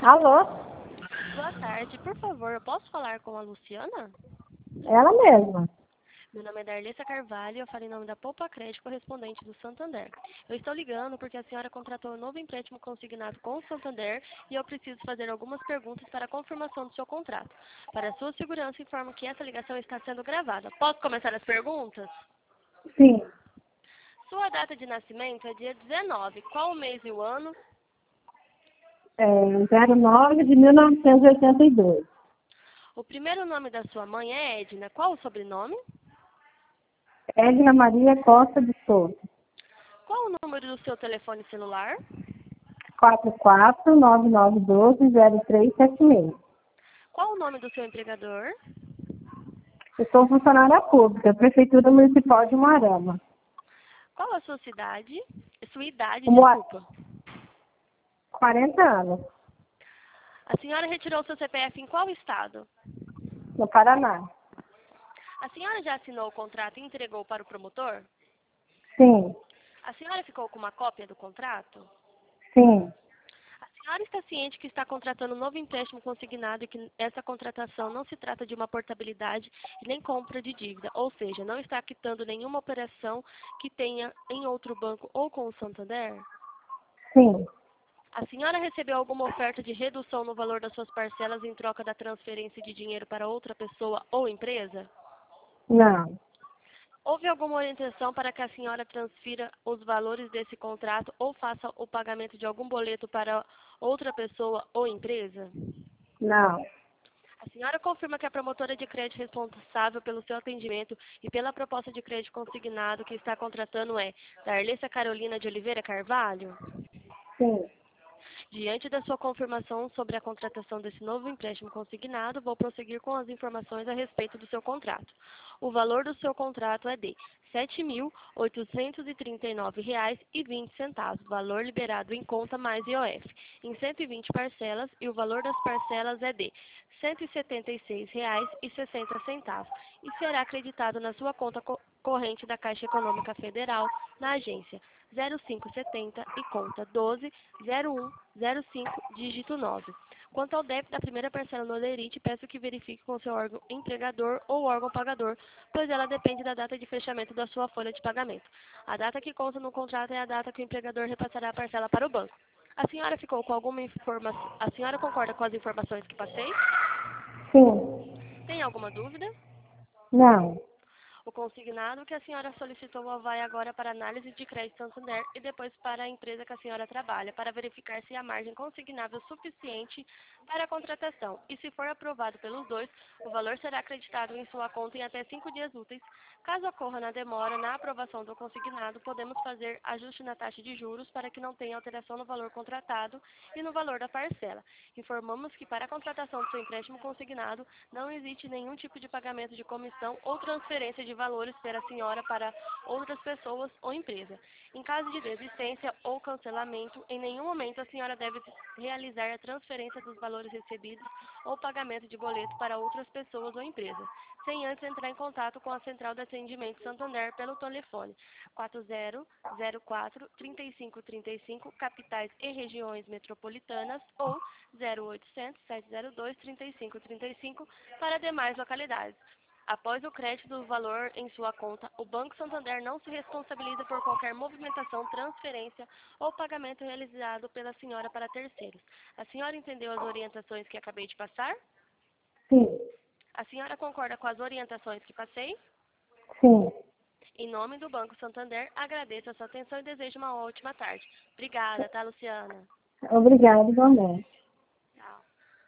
Alô? Boa tarde, por favor, eu posso falar com a Luciana? Ela mesma. Meu nome é Darlessa Carvalho e eu falo em nome da Poupa Crédito correspondente do Santander. Eu estou ligando porque a senhora contratou um novo empréstimo consignado com o Santander e eu preciso fazer algumas perguntas para a confirmação do seu contrato. Para sua segurança, informo que essa ligação está sendo gravada. Posso começar as perguntas? Sim. Sua data de nascimento é dia 19. Qual o mês e o ano? 09 de 1982. O primeiro nome da sua mãe é Edna. Qual o sobrenome? Edna Maria Costa de Souza. Qual o número do seu telefone celular? 4499120376. Qual o nome do seu empregador? Eu sou funcionária pública, Prefeitura Municipal de Moarama. Qual a sua cidade? Sua idade, Moa- desculpa. 40 anos, A senhora retirou seu CPF em qual estado? no Paraná. A senhora já assinou o contrato e entregou para o promotor? Sim, A senhora ficou com uma cópia do contrato? sim, A senhora está ciente que está contratando um novo empréstimo consignado e que essa contratação não se trata de uma portabilidade e nem compra de dívida, ou seja, não está quitando nenhuma operação que tenha em outro banco ou com o Santander? sim. A senhora recebeu alguma oferta de redução no valor das suas parcelas em troca da transferência de dinheiro para outra pessoa ou empresa? Não, Houve alguma orientação para que a senhora transfira os valores desse contrato ou faça o pagamento de algum boleto para outra pessoa ou empresa? não. A senhora confirma que a promotora de crédito responsável pelo seu atendimento e pela proposta de crédito consignado que está contratando é Darlessa Carolina de Oliveira Carvalho? Sim, Diante da sua confirmação sobre a contratação desse novo empréstimo consignado, vou prosseguir com as informações a respeito do seu contrato. O valor do seu contrato é de R$ 7.839,20, valor liberado em conta mais IOF, em 120 parcelas, e o valor das parcelas é de R$ 176,60 e será acreditado na sua conta corrente da Caixa Econômica Federal, na agência 0570 e conta 120105, dígito 9. Quanto ao débito da primeira parcela no Olerite, peço que verifique com seu órgão empregador ou órgão pagador, pois ela depende da data de fechamento da sua folha de pagamento. A data que consta no contrato é a data que o empregador repassará a parcela para o banco. A senhora ficou com alguma informação? A senhora concorda com as informações que passei? sim. Tem alguma dúvida? Não, O consignado que a senhora solicitou vai agora para análise de crédito Santander e depois para a empresa que a senhora trabalha, para verificar se há margem consignável suficiente para a contratação. E se for aprovado pelos dois, o valor será acreditado em sua conta em até 5 dias úteis. Caso ocorra na demora na aprovação do consignado, podemos fazer ajuste na taxa de juros para que não tenha alteração no valor contratado e no valor da parcela. Informamos que para a contratação do seu empréstimo consignado não existe nenhum tipo de pagamento de comissão ou transferência de valores pela senhora para outras pessoas ou empresa. Em caso de desistência ou cancelamento, em nenhum momento a senhora deve realizar a transferência dos valores recebidos ou pagamento de boleto para outras pessoas ou empresa, sem antes entrar em contato com a Central de Atendimento Santander pelo telefone 4004-3535, capitais e regiões metropolitanas, ou 0800-702-3535 para demais localidades. Após o crédito do valor em sua conta, o Banco Santander não se responsabiliza por qualquer movimentação, transferência ou pagamento realizado pela senhora para terceiros. A senhora entendeu as orientações que acabei de passar? sim, A senhora concorda com as orientações que passei? sim. Em nome do Banco Santander, agradeço a sua atenção e desejo uma ótima tarde. Obrigada, tá, Luciana? Obrigada, igualmente.